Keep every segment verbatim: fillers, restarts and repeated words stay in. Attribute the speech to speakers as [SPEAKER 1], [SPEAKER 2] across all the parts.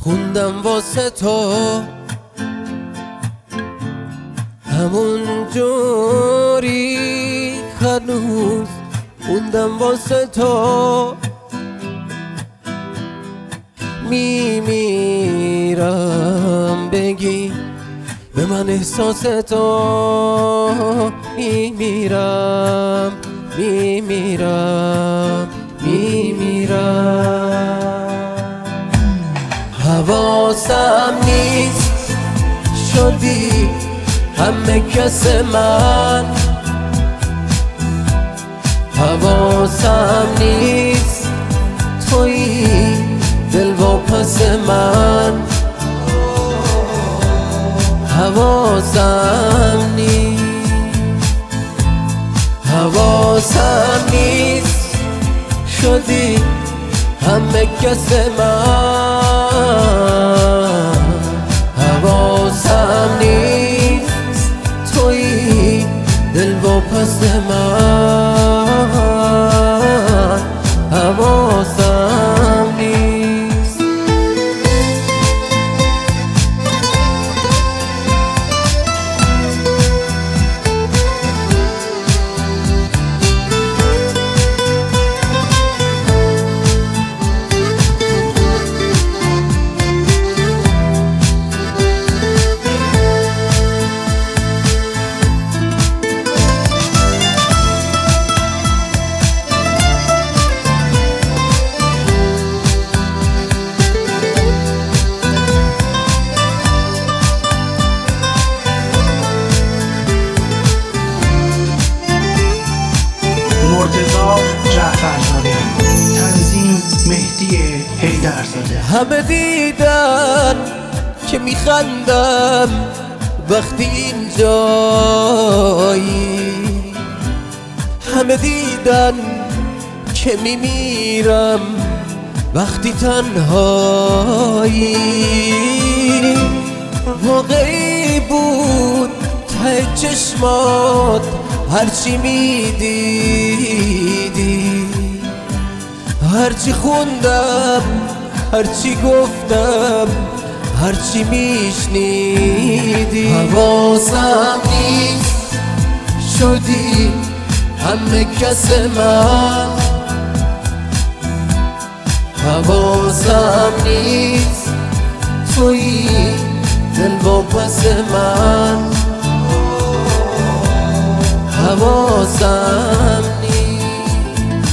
[SPEAKER 1] خوندم واسه تو همون جوری هنوز خوندم واسه تو میمیرم بگی به من احساس تو میمیرم میمیرم میمیرم حواسم نیست شدی همه کس من حواسم نیست تویی دل واپس من حواسم نیست حواسم نیست شدی همه کس من حواسم نیست تویی دل واپس من حواسم نیست
[SPEAKER 2] تنظیم مهدی حیدرزاده.
[SPEAKER 1] همه دیدن که میخندم وقتی اینجایی همه دیدن که میمیرم وقتی تنهایی واقعی بود ته چشمات هرچی میدیدی هرچی خوندم هرچی گفتم هرچی میشنیدی حواسم نیست شدی همه کس من حواسم نیست تویی دل واپس من حواسم نیست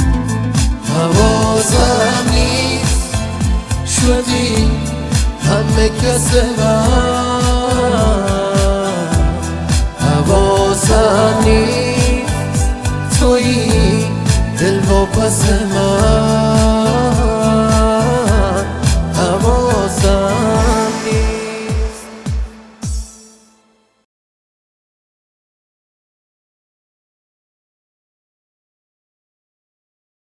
[SPEAKER 1] حواسم نیست شدی همه کس من حواسم نیست تویی دل واپس